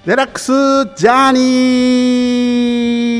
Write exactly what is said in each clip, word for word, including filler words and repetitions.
デラックスジャーニー。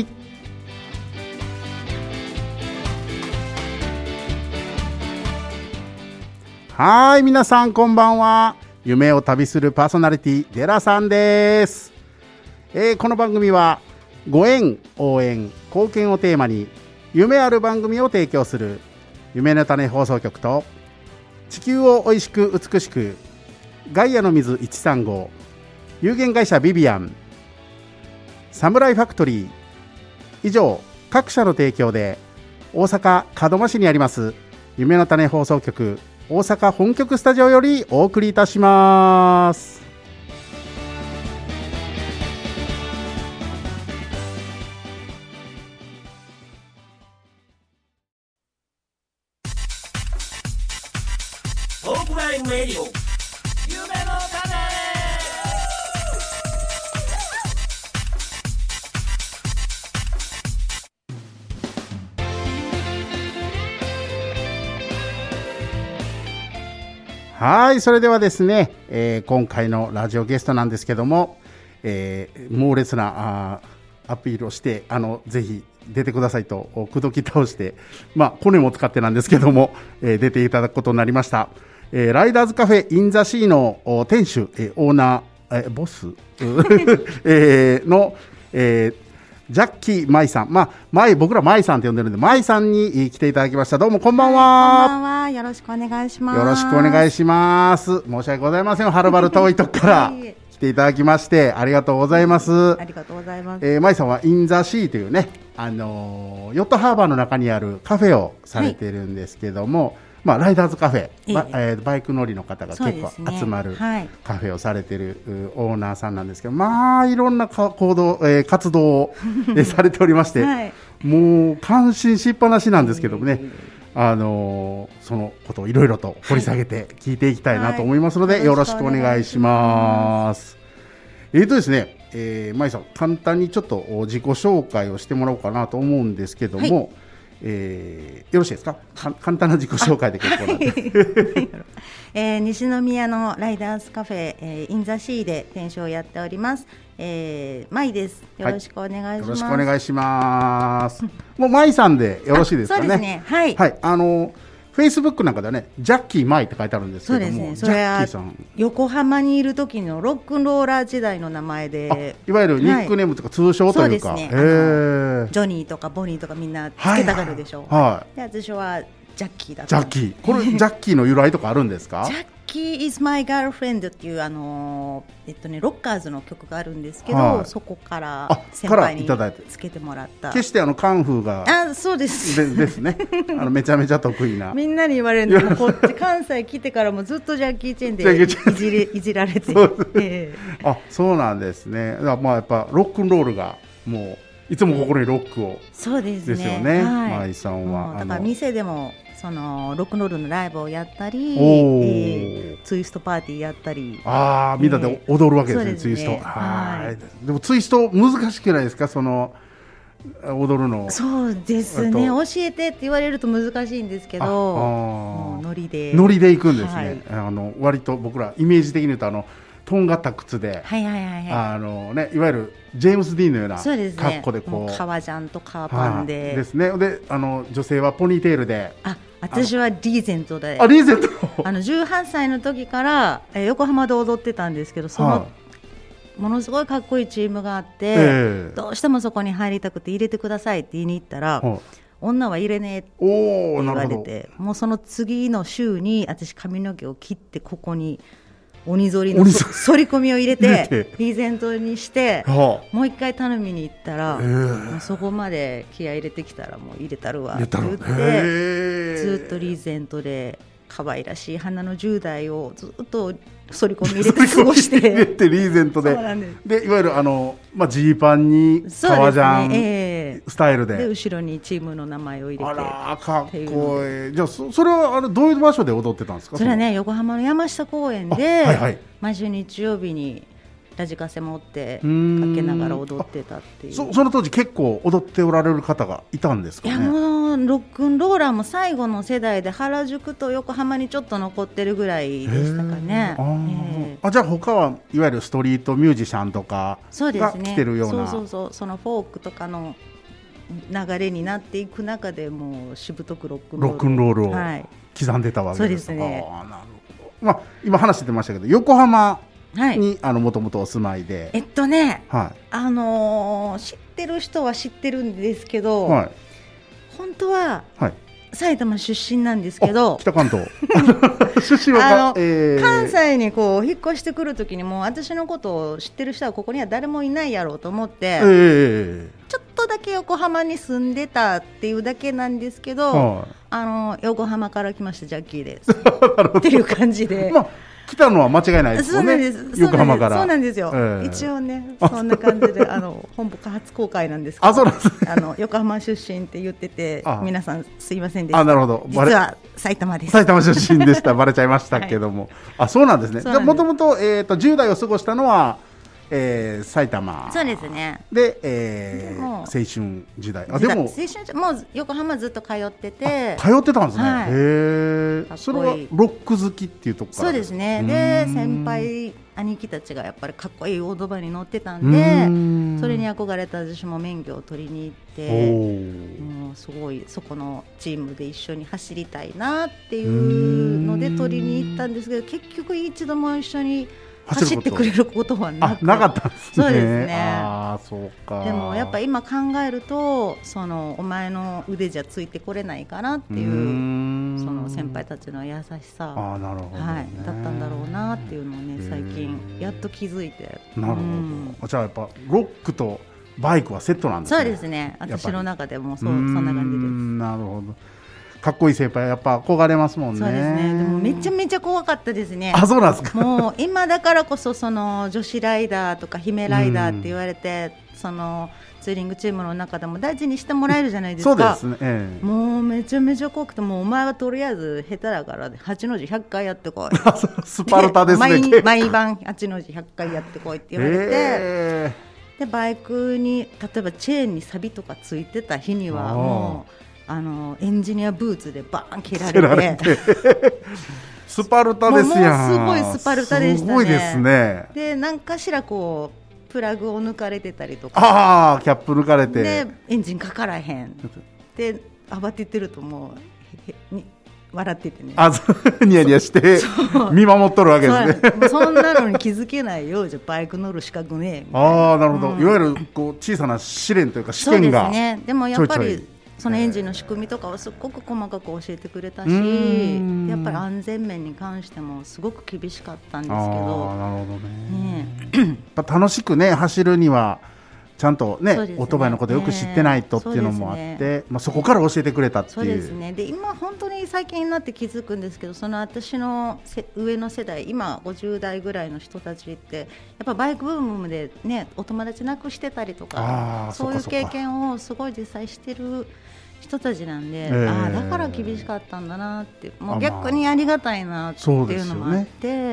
はい、皆さんこんばんは。夢を旅するパーソナリティデラさんです。えー、この番組はご縁、応援、貢献をテーマに夢ある番組を提供する夢の種放送局と、地球をおいしく美しくガイアの水いちさんご、有限会社ビビアン、サムライファクトリー、以上各社の提供で大阪門真市にあります夢の種放送局大阪本局スタジオよりお送りいたします。 オフラインレディオ夢の種。 はい、それではですね、えー、今回のラジオゲストなんですけども、えー、猛烈なあアピールをしてあのぜひ出てくださいと口説き倒して、まあコネも使ってなんですけども、えー、出ていただくことになりました、えー、ライダーズカフェインザシーの店主、えー、オーナー、えー、ボス、えー、の、えージャッキー・マイさん、まあ、マイ僕らマイさんって呼んでるんでマイさんに来ていただきました。どうもこんばんは。 はい、こんばんは。よろしくお願いします。 よろしくお願いします。申し訳ございません。はるばる遠いとこから来ていただきましてありがとうございます。 ありがとうございます。 えー、マイさんはインザシーというね、あのー、ヨットハーバーの中にあるカフェをされているんですけども、はい、まあ、ライダーズカフェ、えーえー、バイク乗りの方が結構集まる、ね、はい、カフェをされているオーナーさんなんですけど、まあいろんな行動、えー、活動をされておりまして、はい、もう感心しっぱなしなんですけどもね、あのー、そのことをいろいろと掘り下げて聞いていきたいなと思いますので、はい、よろしくお願いします。えーとですね、えー、まいさん簡単にちょっと自己紹介をしてもらおうかなと思うんですけども、はい、えー、よろしいですか。か簡単な自己紹介で結構なんで、はいえー、西宮のライダーズカフェ、えー、インザシーで店主をやっております、えー、マイです。よろしくお願いします。はい、よろしくお願いします。 もうマイさんでよろしいですかね。 そうですね、はい、 はい、あのフェイスブックなんかではね、ジャッキーマイって書いてあるんですけども、そうですね、 それは横浜にいる時のロックンローラー時代の名前で、 いわゆるニックネームとか通称というか、 はい、そうですね、あのジョニーとかボニーとかみんなつけたがるでしょう、はいはい、で私はジャッキーだった。 ジャッキー、これジャッキーの由来とかあるんですか？ ジャッキー is my girlfriend っていうあのー、えっとねロッカーズの曲があるんですけど、はい、そこから先輩につけてもらった。 決してあのカンフーがあそうですでですねあのめちゃめちゃ得意なみんなに言われるのもこっち関西来てからもずっとジャッキー・チェンでいじれいじられてえー、あそうなんですね。だからまあやっぱロックンロールがもういつも心にロックをそうですね、 ですよね、はい、マイさんはだから店でもそのロックンロールのライブをやったり、えー、ツイストパーティーやったり、 ああみんなで踊るわけですね、えー、ツイスト、ね、はい、でもツイスト難しくないですか、その踊るの。 そうですね、教えてって言われると難しいんですけど、もうノリでノリでいくんですね、はい、あの割と僕らイメージ的に言うとあのとんがった靴で、 はいはいはいはい、 あのね、いわゆるジェームス・ディーンのような格好でこう、 ね、革ジャンと革パンで、 はあ、ですね。であの女性はポニーテールで、 あ私はリーゼントで、 あリーゼントあのじゅうはっさいの時から、えー、横浜で踊ってたんですけど、その、はあ、ものすごいかっこいいチームがあって、えー、どうしてもそこに入りたくて入れてくださいって言いに行ったら、はあ、女は入れねえって言われて、もうその次の週に私髪の毛を切ってここに鬼ぞりの反り込みを入れてリーゼントにして、はあ、もう一回頼みに行ったら、えー、もうそこまで気合い入れてきたらもう入れたるわって言ってずっとリーゼントで可愛らしい花のじゅう代をずっと反り込み入れて過ごして入れてリーゼント で, で, でいわゆるあの、まあ、ジーパンに革ジャン、ねえー、スタイル で, で後ろにチームの名前を入れて、 あらかっこいい。じゃあ そ, それはあれどういう場所で踊ってたんですか？ それはね横浜の山下公園で、はいはい、毎週日曜日にラジカセ持ってかけながら踊ってたっていう。 そ, その当時結構踊っておられる方がいたんですかね。 いやもうロックンローラーも最後の世代で原宿と横浜にちょっと残ってるぐらいでしたかね。 あ、えー、あじゃあ他はいわゆるストリートミュージシャンとかが来てるような。 そうですね、そうそうそう、そのフォークとかの流れになっていく中でもうしぶとくロックンロール、 ロックンロールを刻んでたわけです。 そうですね。 あ、なるほど。まあ、今話してましたけど横浜にもともとお住まいで、 えっとね、 はい、 あのー、知ってる人は知ってるんですけど、はい、本当は、はい、埼玉出身なんですけど、 北関東出身はあの、えー、関西にこう引っ越してくるときにも私のことを知ってる人はここには誰もいないやろうと思って、えー、ちょっとだけ横浜に住んでたっていうだけなんですけど、はい、あの横浜から来ましたジャッキーですっていう感じで、まあ来たのは間違いないですよね。そうなんです。横浜から。 そうなんですよ。えー、一応ね、そんな感じであの本部初公開なんですけど、 あ、そうなんですね。 あの横浜出身って言ってて、皆さんすいませんでした。 あ、なるほど。 実は埼玉です。 埼玉出身でした。バレちゃいましたけども、はい、あ、そうなんですね。じゃもともとえっとじゅう代を過ごしたのは。えー、埼玉そうですねで、えー、青春時代あでも青春もう横浜ずっと通ってて通ってたんですね、はい、へえそれはロック好きっていうところからそうですねで先輩兄貴たちがやっぱりかっこいいオートバイに乗ってたんでそれに憧れた私も免許を取りに行ってもうすごいそこのチームで一緒に走りたいなっていうので取りに行ったんですけど結局一度も一緒に走ってくれることはなくなかったんですね。 そうですね。 あ、そうか。 でもやっぱ今考えるとそのお前の腕じゃついてこれないかなっていうその先輩たちの優しさあ、なるほどね、 はい、だったんだろうなっていうのをね最近やっと気づいて。 なるほど、うん、じゃあやっぱロックとバイクはセットなんですね。 そうですね。私の中でもそうそんな感じです。 なるほど。かっこいい先輩やっぱ憧れますもんね。 そうですね。でもめちゃめちゃ怖かったですね。 あ、そうなんですか。 もう今だからこそその女子ライダーとか姫ライダーって言われて、そのツーリングチームの中でも大事にしてもらえるじゃないですか。 そうですね、ええ、 もうめちゃめちゃ怖くてもうお前はとりあえず下手だから八の字ひゃっかいやってこいスパルタですね毎, 毎晩八の字ひゃっかいやってこいって言われて、えー、でバイクに例えばチェーンにサビとかついてた日にはもうあのエンジニアブーツでバーン蹴られ て, られてスパルタですやん。 もうすごいスパルタでしたね。 すごいですね。 で何かしらこうプラグを抜かれてたりとかああキャップ抜かれてでエンジンかからへんで慌ててるともうに笑っててねあニヤニヤして見守っとるわけですね。 そ, そんなのに気づけないよじゃバイク乗る資格ねえああなるほど、うん、いわゆるこう小さな試練というか試験がそうですね。でもやっぱりそのエンジンの仕組みとかをすごく細かく教えてくれたしやっぱり安全面に関してもすごく厳しかったんですけど。あなるほどね、ねやっぱ楽しくね走るにはちゃんと ね, ねオートバイのことよく知ってないとっていうのもあって、ねまあ、そこから教えてくれたっていう。 そうですね。で今本当に最近になって気づくんですけどその私の上の世代今ごじゅう代ぐらいの人たちってやっぱバイクブームで、ね、お友達亡くしてたりとかそういう経験をすごい実際してる人たちなんで、えー、あだから厳しかったんだなってもう逆にありがたいなっていうのもあって、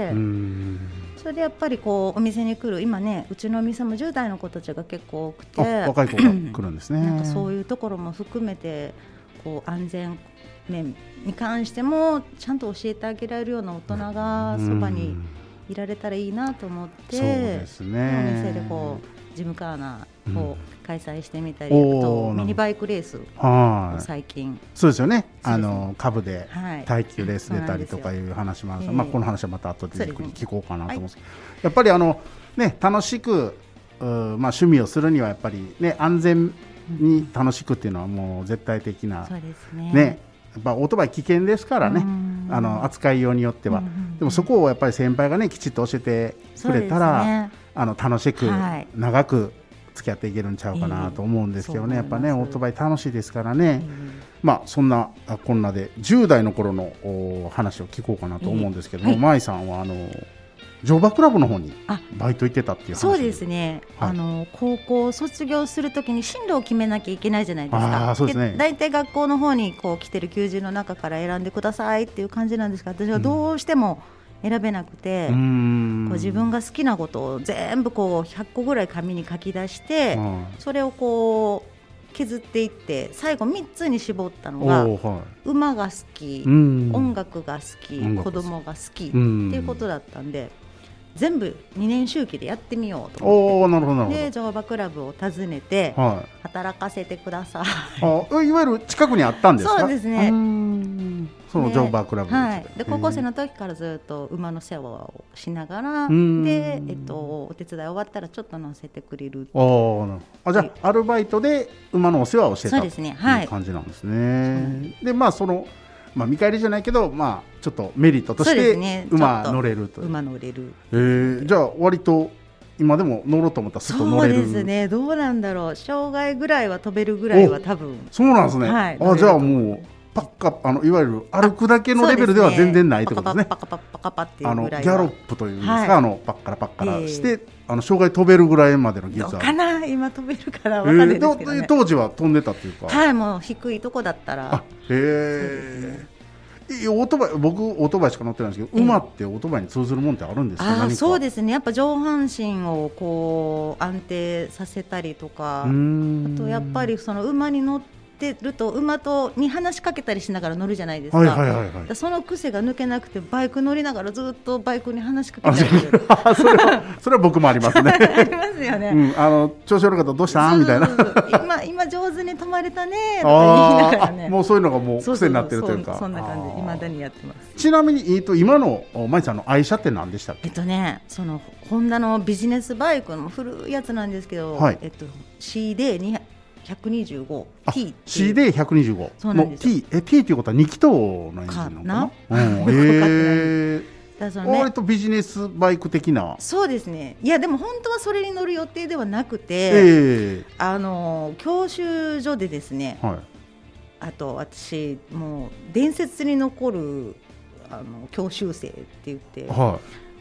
まあそれでやっぱりこうお店に来る今ねうちのお店もじゅう代の子たちが結構多くて若い子が来るんですね。 なんかそういうところも含めてこう安全面に関してもちゃんと教えてあげられるような大人がそばにいられたらいいなと思って、 そうですね、 お店でこうジムカーナーを開催してみたり、うん、とミニバイクレースを最近そうですよねあの株で耐久レース出たりとかいう話もある、まあ、この話はまた後でゆっくり聞こうかなと思うんですけど、はい、やっぱりあの、ね、楽しく、まあ、趣味をするにはやっぱり、ね、安全に楽しくっていうのはもう絶対的な、 そうですね、 ねやっぱオートバイ危険ですからねあの扱いようによってはでもそこをやっぱり先輩がねきちっと教えてくれたら、ね、あの楽しく、はい、長く付き合っていけるんちゃうかなと思うんですけどね、えー、やっぱねオートバイ楽しいですからね、えー、まあそんなこんなでじゅう代の頃の話を聞こうかなと思うんですけども、えーはい、舞さんはあの乗馬クラブの方にバイト行ってたっていう話。 そうですね、はい、あの高校卒業するときに進路を決めなきゃいけないじゃないですか。 あそうですね、 で大体学校の方にこう来てる求人の中から選んでくださいっていう感じなんですが私はどうしても選べなくて、こう自分が好きなことを全部こうひゃっこぐらい紙に書き出して、うん、それをこう削っていって最後みっつに絞ったのが、はい、馬が好き、音楽が好き、子供が好きっていうことだったんで、全部にねん周期でやってみようと思って、おー、なるほどなるほど。で乗馬クラブを訪ねて、はい、働かせてください。 あ、いわゆる近くにあったんですか？ そうですね。 その乗馬クラブ、 はい、で高校生の時からずっと馬の世話をしながらで、えっと、お手伝い終わったらちょっと乗せてくれる。 ああ、じゃあアルバイトで馬のお世話をしてたという感じなんですね。でまあそのまあ、見返りじゃないけど、まあ、ちょっとメリットとして馬乗れるという。 馬乗れる、 えー、じゃあ割と今でも乗ろうと思ったらすっと乗れる。 そうですね、どうなんだろう、障害ぐらいは飛べるぐらいは多分。 そうなんですね、はい、あ、じゃあもうパッカあのいわゆる歩くだけのレベルでは全然ないってことですね。 パカパカパカパっていうぐらいは、 あのギャロップというんですか、はい、あのパッカラパッカラして、えー、あの障害飛べるぐらいまでの技術はどうかな、今飛べるから分かんないですけどね、 えー、当時は飛んでたっていうか、 はい、もう低いとこだったら。 あ、へえ。オートバイ、僕オートバイしか乗ってないんですけど、馬ってオートバイに通ずるもんってあるんですか？ あ、そうですね、やっぱ上半身をこう安定させたりとか、あとやっぱりその馬に乗ってると馬とに話しかけたりしながら乗るじゃないですか、はいはいはいはい、その癖が抜けなくてバイク乗りながらずっとバイクに話しかけたりするそれはそれは僕もありますねありますよね、 うん、あの調子悪かったらどうしたんみたいな今, 今上手に止まれたねとか言いながらね、 もうそういうのがもう癖になってるというか、 そうそうそう、そんな感じで未だにやってます。 ちなみに、えー、と今のまいさんの愛車って何でしたっけ？ えっとね、そのホンダのビジネスバイクの古いやつなんですけど、はい、えっと、シーディーひゃくにじゅうご T シーディーひゃくにじゅうご の T、 え T ということはに気筒のエンジンなのかな、うん、えー、割とビジネスバイク的な。 そうですね、いやでも本当はそれに乗る予定ではなくて、えー、あの教習所でですね、はい、あと私もう伝説に残るあの教習生って言って、はい、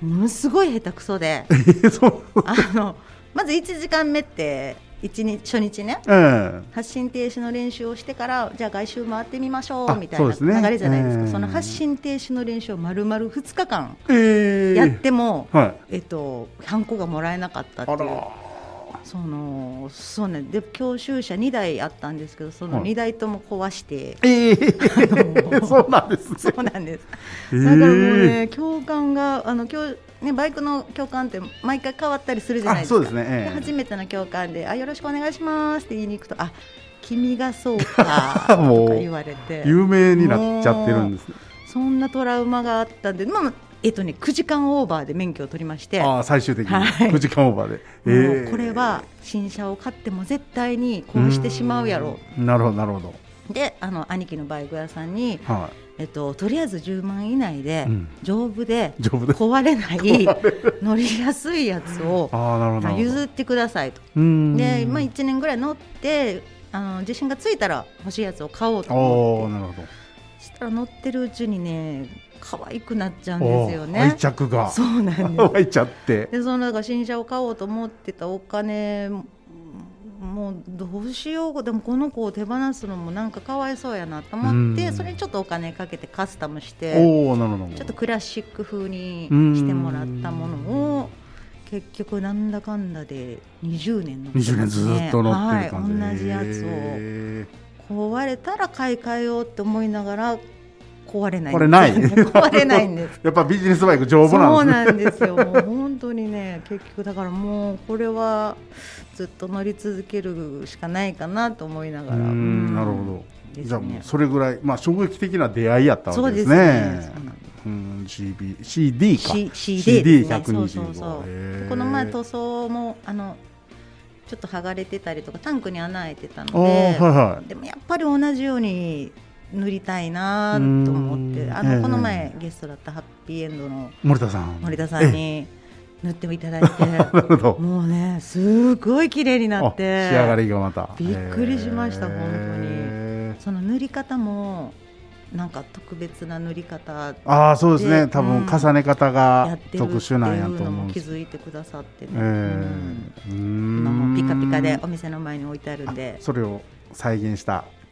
ものすごい下手くそであのまずいちじかんめって一日初日ね、えー、発進停止の練習をしてからじゃあ外周回ってみましょうみたいな流れじゃないですか。 そ, す、ねえー、その発進停止の練習を丸々ふつかかんやっても、えーはいえっと、ハンコがもらえなかったっていう。そのそうね、で教習車にだいあったんですけど、そのにだいとも壊して、はい、えー、そうなんですね。 そうなんです、えー、だからもうね、教官があの教ね、バイクの教官って毎回変わったりするじゃないですか。そうですね、えー、で初めての教官であよろしくお願いしますって言いに行くと、あ君がそうかとか言われて有名になっちゃってるんですね。 そんなトラウマがあったんで、まあえっとね、くじかんオーバーで免許を取りまして、 あ最終的にくじかんオーバーで、えー、これは新車を買っても絶対にこうしてしまうやろう。 なるほどなるほど。 であの兄貴のバイク屋さんに、はいえっと、とりあえずじゅうまん以内で、うん、丈夫で壊れない乗りやすいやつを譲ってくださいと。で、まあ、いちねんぐらい乗ってあの自信がついたら欲しいやつを買おうと思って、なるほど。そしたら乗ってるうちにね可愛くなっちゃうんですよね。 愛着がそうなんです。 湧いちゃってでそのだから新車を買おうと思ってたお金もうどうしよう、でもこの子を手放すのもなんかかわいそうやなと思って、それにちょっとお金かけてカスタムしておなるほどちょっとクラシック風にしてもらったものを結局なんだかんだでにじゅうねん乗ってますね。にじゅうねんずっと乗ってる感じ、はい、同じやつを壊れたら買い替えようって思いながら壊れないんですよね。 ない壊れないんですやっぱビジネスバイク丈夫なんですね。 そうなんですよ。もう本当にね結局だからもうこれはずっと乗り続けるしかないかなと思いながら。うんうんなるほど、ね、じゃあもうそれぐらい、まあ、衝撃的な出会いやったわけですね。そうですね。うん シービー シーディー かシーディー ひゃくにじゅうご、 そうそうそうこの前塗装もあのちょっと剥がれてたりとかタンクに穴開いてたので、はいはい、でもやっぱり同じように塗りたいなと思って、あの、えー、この前ゲストだったハッピーエンドの森田さん森田さんに塗っていただいてもうねすごい綺麗になって仕上がりがまたびっくりしました、えー、本当に。その塗り方もなんか特別な塗り方で、 あそうですね、多分重ね方が特殊なんやと思う。やってるっていうのも気づいてくださってね、えー、うん今もピカピカでお店の前に置いてあるんで、 それを再現した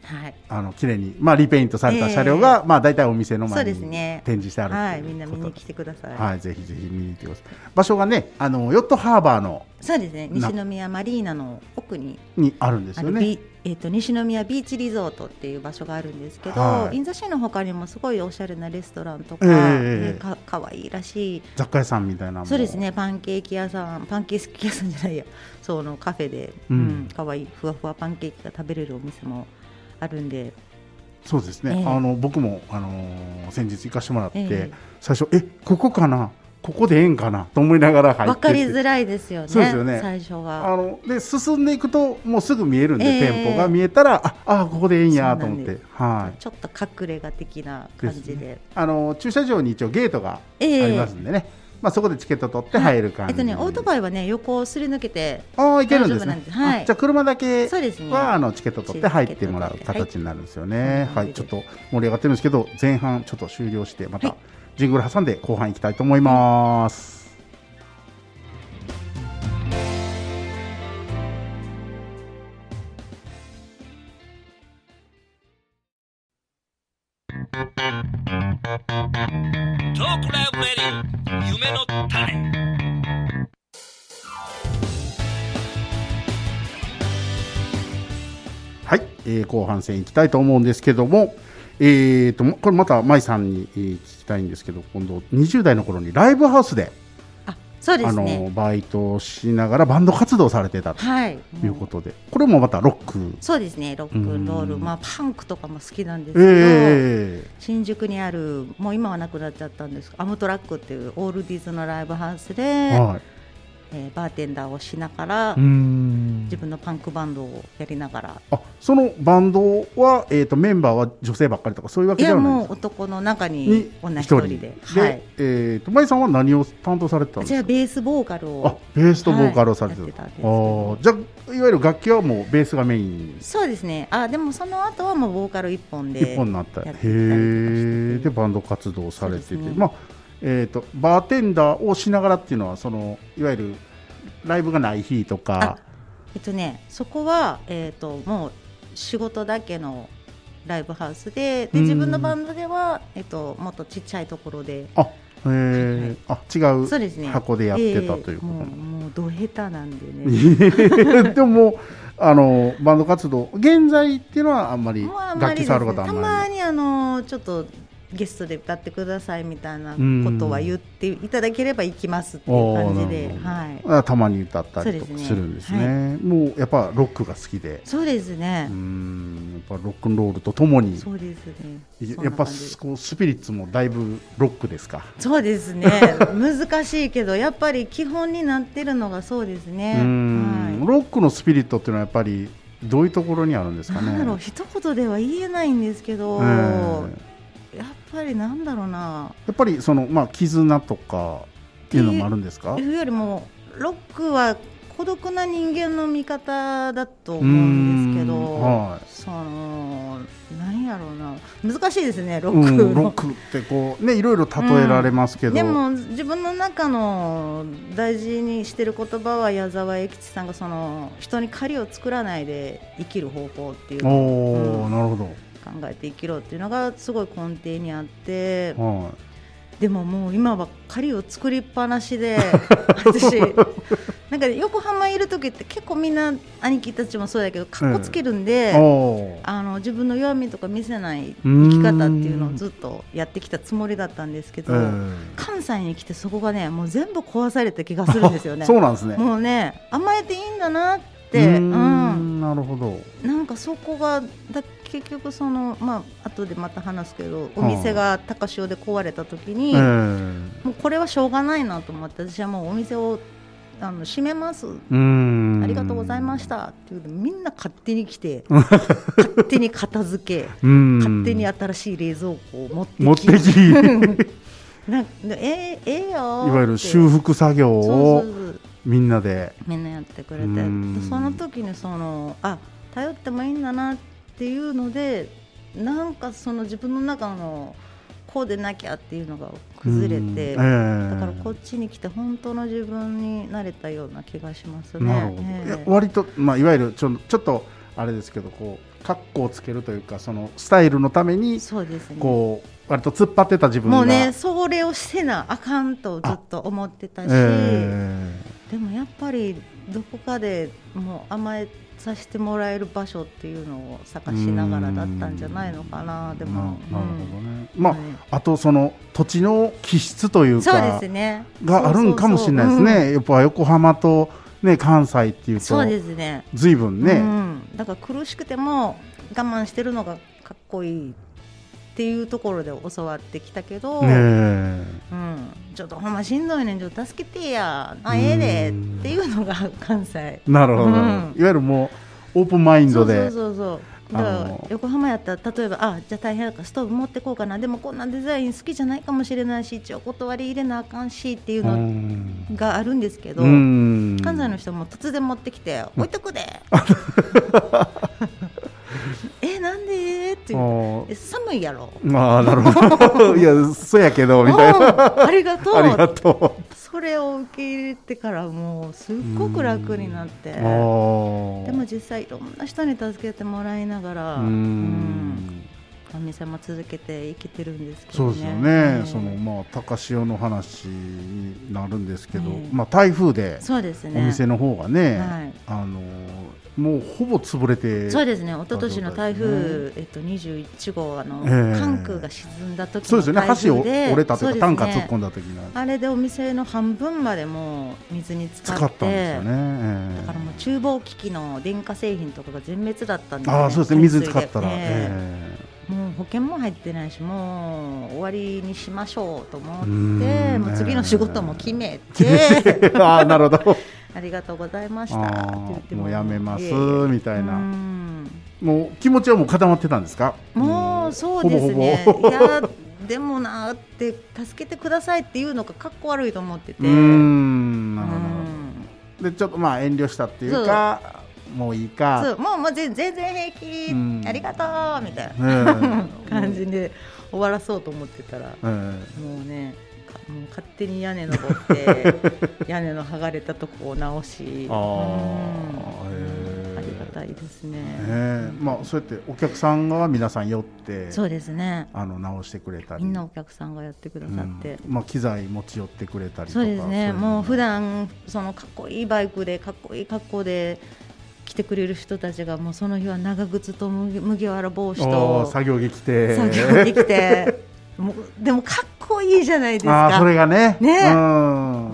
はい、あの綺麗に、まあ、リペイントされた車両が、えーまあ、大体お店の前に展示してある、 はい、みんな見に来てください。 はい、ぜひぜひ見に行ってください。場所がね、あのヨットハーバーのそうですね、西宮マリーナの奥ににあるんですよね。 えー、と西宮ビーチリゾートっていう場所があるんですけど、はい、インザシーの他にもすごいおしゃれなレストランとか、えー、か, かわいいらしい雑貨屋さんみたいなもそうですね、パンケーキ屋さんパンケーキ屋さんじゃないやそのカフェで、うんうん、かわいいふわふわパンケーキが食べれるお店もあるんで。 そうですね、えー、あの僕も、あのー、先日行かせてもらって、えー、最初えここかなここでええんかなと思いながら入ってて分かりづらいですよね。 そうですよね、 最初はあので進んでいくともうすぐ見えるんで、えー、店舗が見えたらああここでええんやと思って、はい、 ちょっと隠れ家的な感じ で, で、ね、 あの駐車場に一応ゲートがありますんでね、えーまあ、そこでチケット取って入る感じ、 はい、えっとね、オートバイはね横をすり抜けてあ行けるんですね。はい、じゃあ車だけは、 ね、 あのチケット取って入ってもらう形になるんですよね。はい、はい、ちょっと盛り上がってるんですけど前半ちょっと終了してまたジングル挟んで後半行きたいと思います。 トークライブレディオ夢の種。 はい、えー、後半戦いきたいと思うんですけども、えー、とこれまた舞さんに、えー、聞きたいんですけど、今度にじゅう代の頃にライブハウスであそうです、ね、 あのバイトしながらバンド活動されてたということで、はい、これもまたロックそうですね、ロックンロール、まあ、パンクとかも好きなんですけど、えー、新宿にあるもう今はなくなっちゃったんですがアムトラックっていうオールディーズのライブハウスで、はいえー、バーテンダーをしながら自分のパンクバンドをやりながら。 あそのバンドは、えー、とメンバーは女性ばっかりとかそういうわけじゃないですか。いやもう男の中に女一人で、で、 はい、えー、と舞さんは何を担当されてたんですか。 じゃあベースボーカルをあベースとボーカルをされてた、はい、あじゃあいわゆる楽器はもうベースがメイン。 そうですね。あでもその後はもうボーカル一本で一本になったへえでバンド活動されてて、ねまあえー、とバーテンダーをしながらっていうのはそのいわゆるライブがない日とかえっとねそこは、えー、ともう仕事だけのライブハウス で, で自分のバンドでは、えっと、もっとちっちゃいところであ、えーはい、あ違う箱でやってたということ、 ねえー、もう、もうど下手なんでねでもあのバンド活動現在っていうのはあんまり楽器触ることはあんまり、 たまにあのちょっとゲストで歌ってくださいみたいなことは言っていただければ行きますっていう感じで、はい、 たまに歌ったりとかするんですね。ですね、はい、もうやっぱロックが好きで。 そうですね。 うんやっぱロックンロールとともに。 そうですね。 やっぱこうスピリッツもだいぶロックですか。 そうですね難しいけどやっぱり基本になってるのがそうですね。 うん、はい、ロックのスピリットっていうのはやっぱりどういうところにあるんですかね。 なんだろう一言では言えないんですけど、えーやっぱりなんだろうなやっぱりその、まあ、絆とかっていうのもあるんですか。 というよりもロックは孤独な人間の味方だと思うんですけど、はい、その何やろうな難しいですねロック、 うん、ロックってこうねいろいろ例えられますけど、うん、 でも自分の中の大事にしてる言葉は矢沢永吉さんがその人に借りを作らないで生きる方法っていうのを、うん、なるほど考えて生きろっていうのがすごい根底にあって、はい、でももう今ばっかりを作りっぱなしで私なんか横浜いる時って結構みんな兄貴たちもそうだけどかっこつけるんで、えー、あの自分の弱みとか見せない生き方っていうのをずっとやってきたつもりだったんですけど、えー、関西に来てそこがねもう全部壊された気がするんですよねそうなんですね。 もうね甘えていいんだなってうん、 なるほど。なんかそこがだ結局そのまあ後でまた話すけどお店が高潮で壊れた時に、えー、もうこれはしょうがないなと思って私はもうお店をあの閉めますありがとうございましたっていうみんな勝手に来て勝手に片付け勝手に新しい冷蔵庫を持ってき持ってきなんえー、えー、よいわゆる修復作業をそうそうそうみんなでみんなやってくれてその時にそのあ頼ってもいいんだなっていうのでなんかその自分の中のこうでなきゃっていうのが崩れて、えー、だからこっちに来て本当の自分になれたような気がしますね。 なるほど、えー、いや割と、まあ、いわゆるちょ、ちょっとあれですけどこう格好をつけるというかそのスタイルのためにそうですねこう割と突っ張ってた自分がもうねそれをせなあかんとずっと思ってたし、えー、でもやっぱりどこかでもう甘えさせてもらえる場所っていうのを探しながらだったんじゃないのかな。でもな, なるほどね、うん、まあ、はい、あとその土地の気質というかそうです、ね、 があるんかもしれないですね。そうそうそう、うん、やっぱ横浜と、ね、関西っていうとそうですね随分ね、 うん、だから苦しくても我慢してるのがかっこいいっていうところで教わってきたけど、ね、うん、ちょっとほんましんどいねんちょっと助けてやあええでっていうのが関西。 なるほど、うん、いわゆるもうオープンマインドでそうそうそうそうだから横浜やったら例えばあじゃあ大変だからストーブ持ってこうかなでもこんなデザイン好きじゃないかもしれないし一応断り入れなあかんしっていうのがあるんですけど関西の人も突然持ってきて置いとくでえなんでって言うえ寒いやろああなるほどいやそうやけどみたいなありがとうありがとうそれを受け入れてからもうすっごく楽になってでも実際いろんな人に助けてもらいながらうん、お店も続けて生きてるんですけどね。 そうですよね、えー、そのまあ高潮の話になるんですけど、えーまあ、台風でお店の方がね、はい、あのもうほぼ潰れてそうですね一昨年の台風、えっと、にじゅういち号あの、えー、関空が沈んだ時の台風でそうですよね橋を折れたというか、ね、タンカー突っ込んだ時のあれでお店の半分までもう水に浸かって使ったんですよね、えー、 だからもう厨房機器の電化製品とかが全滅だったんですね。 あそうですね水に浸かったら、えー、もう保険も入ってないしもう終わりにしましょうと思ってもう次の仕事も決めてあなるほどありがとうございましたって言ってももうやめますみたいなもう気持ちはもう固まってたんですか。 もうそうですねほぼほぼいやでもなって助けてくださいっていうのがかっこ悪いと思っててうーんなるほどでちょっとまあ遠慮したっていうかもういいかそうもうもう全然平気ありがとうみたいな感じで終わらそうと思ってたらもうねもう勝手に屋根登って屋根の剥がれたとこを直しあ、うん、ありがたいですね、 まあ、そうやってお客さんが皆さん寄ってそうですねあの直してくれたりみんなお客さんがやってくださって、 うんまあ、機材持ち寄ってくれたりとかそうですねもう普段そのかっこいいバイクでかっこいい格好で来てくれる人たちがもうその日は長靴と麦わら帽子と作業着着て作業着着てもうでもかっこいいじゃないですか。 あそれがねね、うん、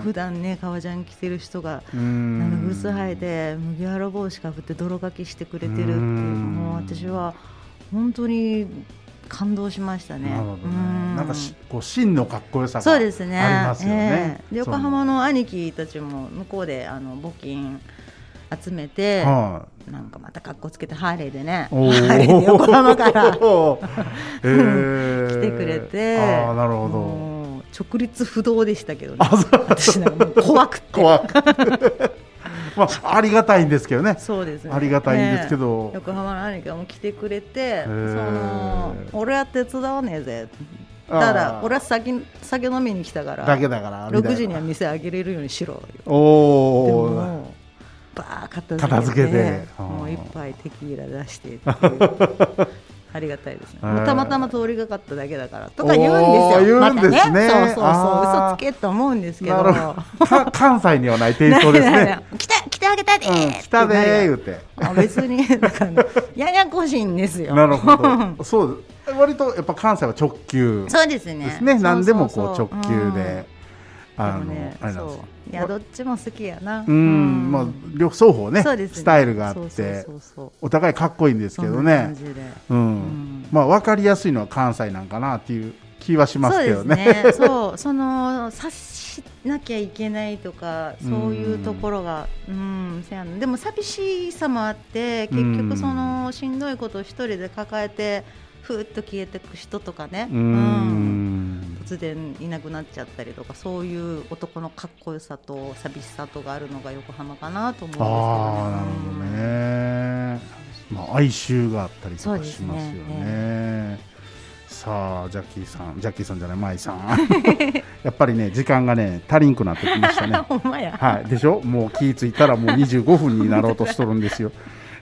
普段ね革ジャン着てる人が長靴履いて麦わら帽子かぶって泥かきしてくれてるっていうもう私は本当に感動しましたね。 なるほどねうんなんかしこう真のかっこよさがそうですねありますよね、 えー、で横浜の兄貴たちも向こうであの募金集めて、はあ、なんかまた格好つけてハーレーでねハーレーで横浜から、えー、来てくれてあなるほど直立不動でしたけどね私なんかもう怖くて怖くまあ、ありがたいんですけどねそうですねありがたいんですけど、 ね、横浜の兄貴も来てくれてその俺は手伝わねえぜだから俺は 酒, 酒飲みに来たからだけだからろくじには店開けれるようにしろよおでもバー片付けて、ね、もう一杯テキーラ出してっていうありがたいですねもうたまたま通りがかっただけだからとか言うんですよ言うんですね、 またねそうそうそう嘘つけと思うんですけど関西にはないテイストですね来て来てあげたでー、 うん、来たでー言うてあ別にだから、ね、ややこしいんですよなるほどそう割とやっぱ関西は直球そうですねですね何でもこう直球で、うん、あのね、あれなんですよいやどっちも好きやなうん、うんまあ、両双方 ね, ねスタイルがあってお互いかっこいいんですけどねうん、うん、まあ、分かりやすいのは関西なんかなっていう気はしますけどね。 そうですねそうその察しなきゃいけないとかそういうところがうん、せやんでも寂しさもあって結局そのしんどいことを一人で抱えてふーっと消えていく人とかねうん、うん突然いなくなっちゃったりとかそういう男のかっこよさと寂しさとがあるのが横浜かなと思うんですけどね。 あなるほどね、まあ、哀愁があったりとかしますよ ね, ねさあジャッキーさんジャッキーさんじゃないマイさんやっぱりね時間がね足りんくなってきましたねほんまや、 はい、でしょもう気ぃついたらもうにじゅうごふんになろうとしとるんですよ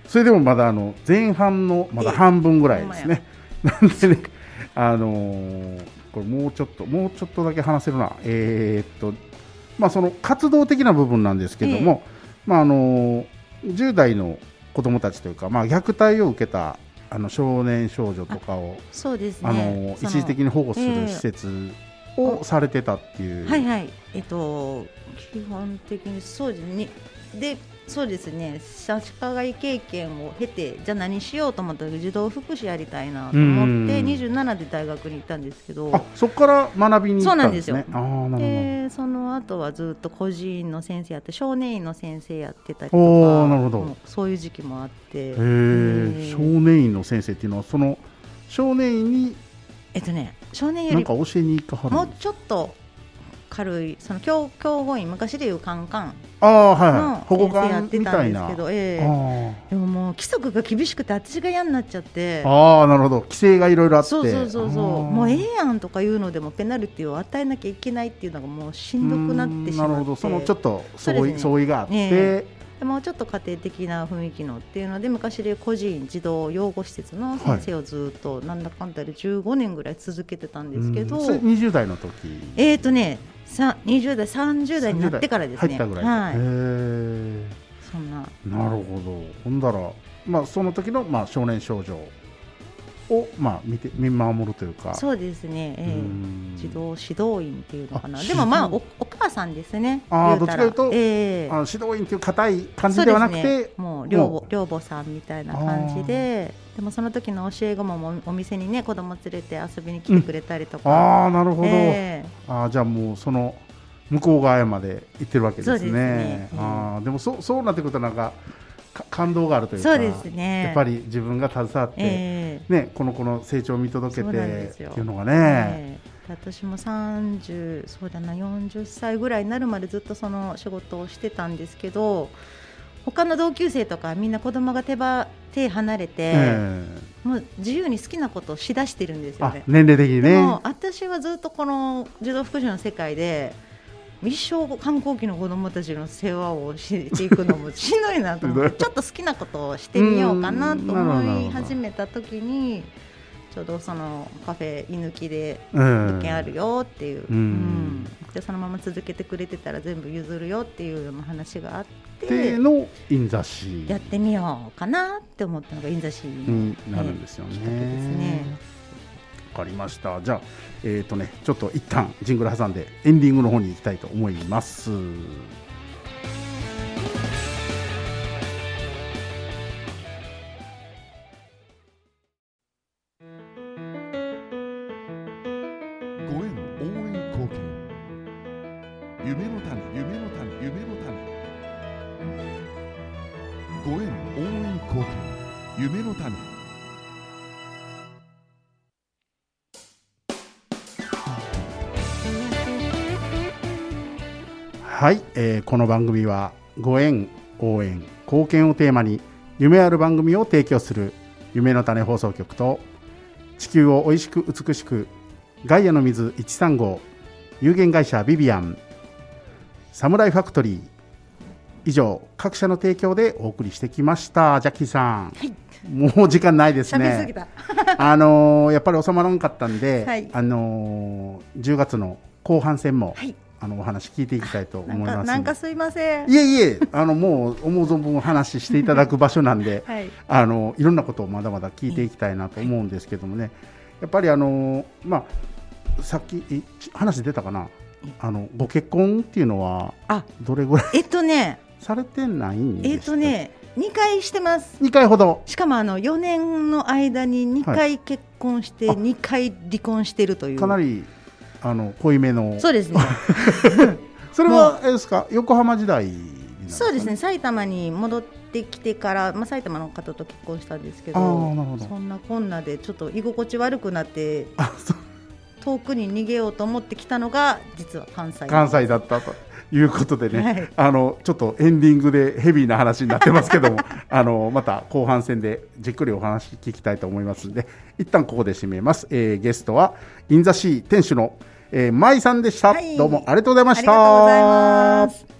それでもまだあの前半のまだ半分ぐらいですね。なんでね、あのー、これもうちょっともうちょっとだけ話せるな。えー、っとまあその活動的な部分なんですけども、えー、まああのー、じゅう代の子どもたちというか、まあ虐待を受けたあの少年少女とかを、 そうですね、 あのー、一時的に保護する施設をされてたっていう。 はいはい。えっと基本的にそうですね。で。そうですね、社会経験を経てじゃあ何しようと思ったら児童福祉やりたいなと思ってにじゅうななで大学に行ったんですけど、 あそこから学びに行ったんですね。 そうなんですよ。でその後はずっと孤児院の先生やって少年院の先生やってたりとか、 おなるほど、 そういう時期もあって、へー少年院の先生っていうのはその少年院にえっとね少年院よりなんか教えに行かはるもうちょっと軽いその教教護院昔でいうカンカンの保護官やってたんですけど、えー、でももう規則が厳しくて私が嫌になっちゃって、 ああなるほど、規制がいろいろあって、 そうそうそうそうもうええやんとかいうのでもペナルティを与えなきゃいけないっていうのがもうしんどくなってしまって、 なるほど、そのちょっと相違、ね、相違があって、えー、でもちょっと家庭的な雰囲気のっていうので昔で個人児童養護施設の先生をずっとなんだかんだでじゅうごねんぐらい続けてたんですけど、 それにじゅう代の時えーとねさにじゅう代さんじゅう代になってからですね。 入ったぐらい、 はい、 へーそんななるほど。ほんだら、まあ、その時の、まあ、少年少女を、まあ、見て見守るというか、 そうですね、えー、児童指導員っていうのかな、でもまあ お, お母さんですね。 あどっちかというと、 えー、 あの指導員っていう固い感じではなくて、 ね、もう寮母、寮母さんみたいな感じで、でもその時の教え子もお店にね子供連れて遊びに来てくれたりとか、 うん、あなるほど、 えー、あじゃあもうその向こう側まで行ってるわけですね。 そうですね、 うん、あでも そ, そうなってくるとなんか感動があるというか、 そうですね、 やっぱり自分が携わって、えーね、この子の成長を見届けてっていうのがね、えー、私もさんじゅうそうだなよんじゅっさいぐらいになるまでずっとその仕事をしてたんですけど、他の同級生とかみんな子供が 手, ば手離れて、えー、もう自由に好きなことをしだしてるんですよね。 年齢的にね。 でも私はずっとこの児童福祉の世界で一生反抗期の子どもたちの世話をしていくのもしんどいなと思ってちょっと好きなことをしてみようかなと思い始めた時にちょうどそのカフェ居抜きで物件あるよっていう、うんうん、でそのまま続けてくれてたら全部譲るよっていうような話があってのインザシーやってみようかなって思ったのがインザシーになるんですよね。 きっかけですね。 わかりました。じゃあ、えーとね、ちょっと一旦ジングル挟んでエンディングの方に行きたいと思います。 夢の種、夢の種、夢の種。ご縁応援貢献、夢の種。 はい、えー、この番組はご縁応援貢献をテーマに夢ある番組を提供する夢の種放送局と、地球をおいしく美しくガイアの水いちさんご有限会社ビビアン、サムライファクトリー、以上各社の提供でお送りしてきました。ジャッキーさん、はい、もう時間ないですね。あのー、やっぱり収まらんかったんで、はい、あのー、じゅうがつの後半戦も、はい、あのお話聞いていきたいと思います。なんか、 なんかすいません。 いえいえ、あのもう思う存分お話ししていただく場所なんで、はい、あのいろんなことをまだまだ聞いていきたいなと思うんですけどもね、やっぱりあのまあさっき話出たかな、あのご結婚っていうのはどれぐらいえっとねされてないんですか？ えっとねにかいしてます。 にかいほど。 しかもあのよねんの間ににかい結婚してにかい離婚してるという、 かなりあの濃いめの。 そうですねそれはあれですか、横浜時代になるんですかね。 そうですね、埼玉に戻ってきてから、まあ、埼玉の方と結婚したんですけど、 あ、なるほど。 そんなこんなでちょっと居心地悪くなって遠くに逃げようと思ってきたのが実は関西関西だったということでね、はい、あのちょっとエンディングでヘビーな話になってますけどもあのまた後半戦でじっくりお話聞きたいと思いますので、一旦ここで締めます。えー、ゲストはインザシー店主の、えー、舞さんでした、はい、どうもありがとうございました。 ありがとうございます。